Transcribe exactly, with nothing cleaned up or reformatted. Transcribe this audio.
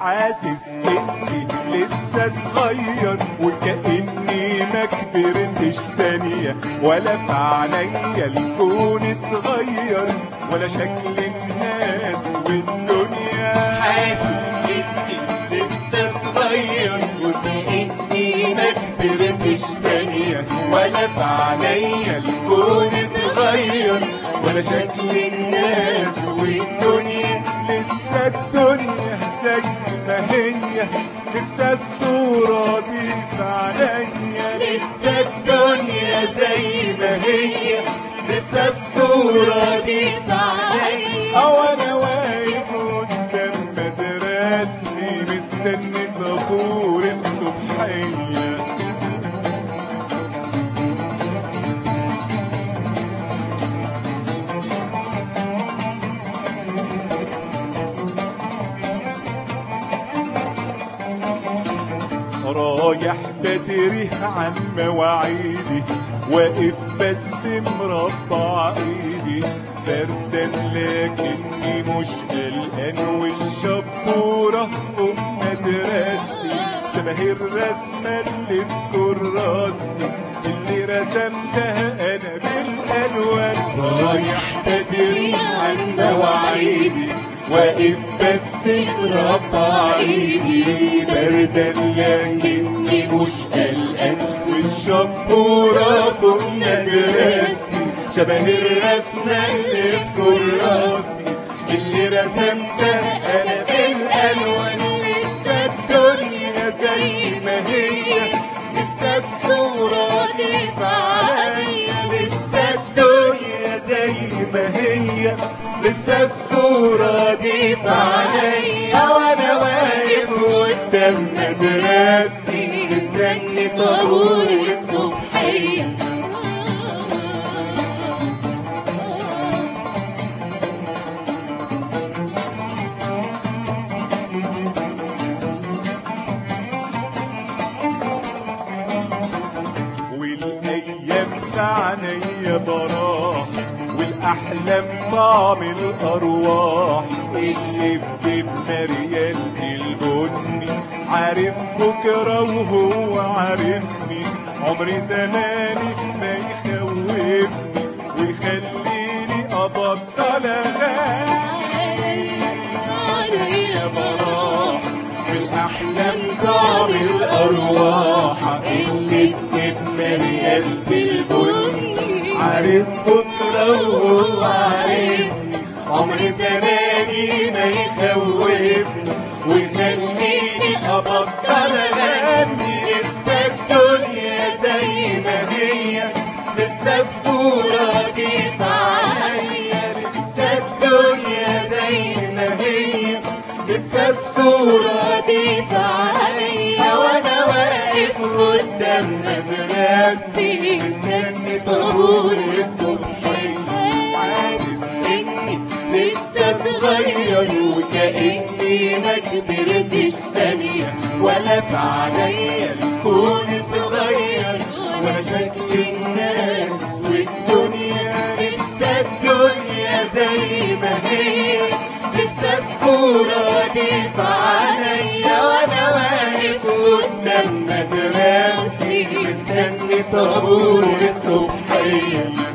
حاسس اني لسه صغير وكأني ما كبرتش ثانية، ولا في عينيا الكون اتغير ولا شكل الناس والدنيا. حاسس اني لسه صغير وكأني ما كبرتش ثانية، ولا في عينيا الكون اتغير ولا شكل الناس والدنيا. لسه الدنيا زي ما هي، لسه الصورة دي في عينيا. لسه الدنيا زي ما هي، لسه الصورة دي في عينيا. أو أنا واقف قدام مدرستي مستني طابور الصبحية. رايح بدري عن مواعيدي، واقف بس مربع ايدي، بردان لكني مش قلقان، والشبورة فوق مدرستي شبه الرسمة اللي في كراستي اللي رسمتها انا بالالوان. رايح بدري عن مواعيدي، واقف بس مربع ايدي، بردان لكني مش قلقان، والشبورة فوق مدرستي شبه الرسمة اللي في كراستي اللي رسمتها انا بالالوان. لسه الدنيا زي ما هي، لسه الصورة دي في عينيا. لسه الدنيا زي ما هي، لسه الصورة دي في عينيا. وانا واقف قدام مدرستي مستني طابور الصبحية. والايام في عينيا براح، والاحلام طعم الارواح، اللي في مريال البني عارف بكره وهو عارفني. عمري زماني ما يخوفني ويخليني ابطل اغاني. يا براح والاحلام طعم الارواح، اللي بتتملي قلبي البني عارف بكره وهو عارفني. عمر زماني ما يخوفني ويخليني ابطل اغني. لسه الدنيا زي ما هي، لسه الصورة دي في عينيا. لسه الدنيا زي ما هي، لسه الصورة دي في عينيا. وانا واقف قدام مدرستي مستني طابور الصبحية. حاسس اني لسه صغير وكأني ما كبرتش ثانية، ولا في عينيا الكون اتغير ولا شكل الناس والدنيا. لسه الدنيا زي ما هي، لسه الصورة دي في عينيا. وانا واقف قدام مدرستي مستني طابور الصبحية.